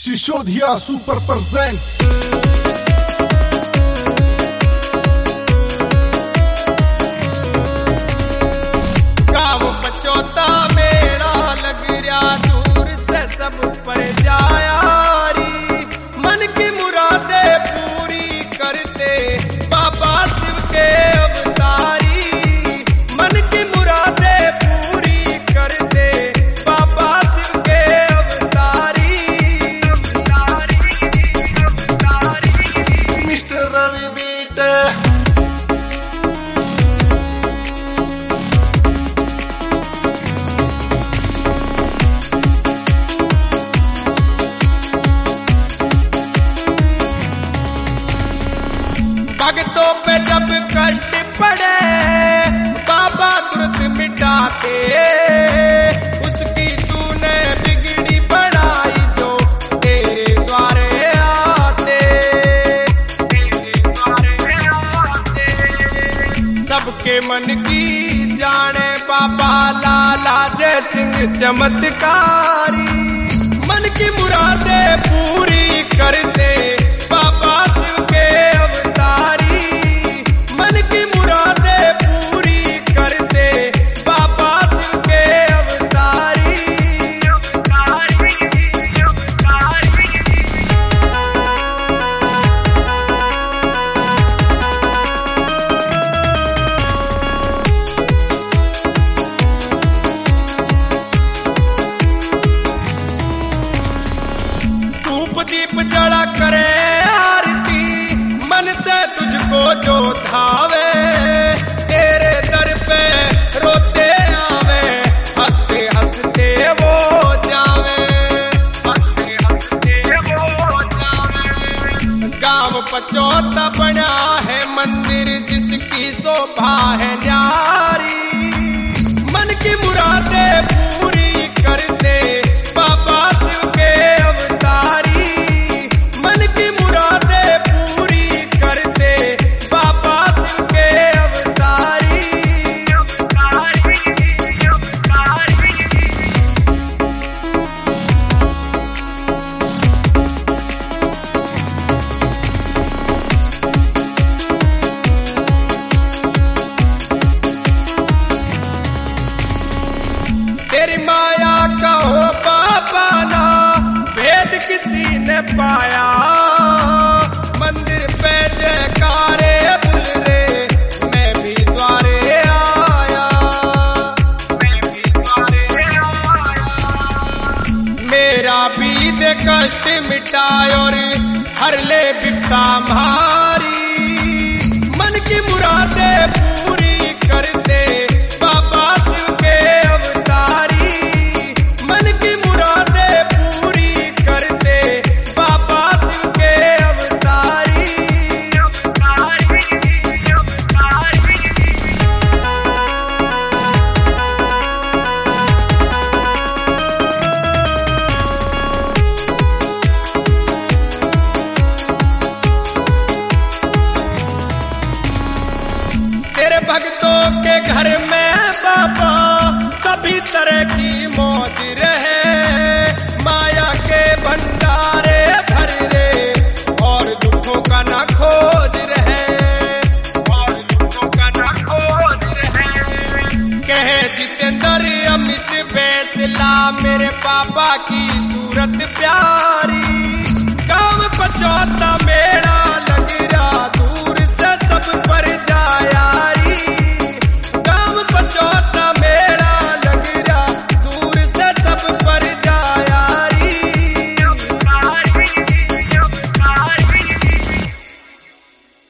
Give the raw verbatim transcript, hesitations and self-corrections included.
Sishodia Super presents गाँव पचौता मेला लग रहा दूर से सब पर जायारी मन की मुरादे पूरी करते बाबा शिव के अवतारी मन की मुरादे पूरी करते बाबा शिव के अवतारी मिस्टर रवि बीटे भक्तों पे जब कष्ट पड़े बाबा तुरंत मिटाते उसकी तूने बिगड़ी बनाई जो तेरे द्वारे आते तेरे द्वारे आते सबके मन की जाने बाबा लाला जय सिंह चमत्कारी मन की मुरादे पूरी करते बाबा शिव के अवतारी मन की मुरादे पूरी करते बाबा शिव के अवतारी अवतारी अवतारी धूप दीप जला करे आरती मन से तुझको जो धावे तेरे दर पे रोते आवे हंसते हंसते वो जावे हंसते हंसते वो जावे गाँव पचौता बना है मंदिर जिसकी शोभा है न्यारी मन की मुरादे पूरी करते बाबा शिव के अवतारी मन की मुरादे पूरी करते बाबा शिव के अवतारी अवतारी अवतारी तेरी माया का हो बाबा ना भेद किसी ने पाया मंदिर पे जयकारे बुल रे मैं भी द्वारे आया मैं भी द्वारे आया मेरा भी दे कष्ट मिटाए और हर ले बिपता मारी मन की मुरादे पूरी करते बाबा शिव के अवतारी मन की मुरादे पूरी करते बाबा शिव के अवतारी अवतारी अवतारी तेरे भक्तों के घर में बाबा सभी तरह की मौज रहे माया के भंडारे भर रे और दुखों का ना खोज रहे और दुखों का ना खोज रहे कहे जितेंद्र अमित फैसला मेरे पापा की सूरत प्यार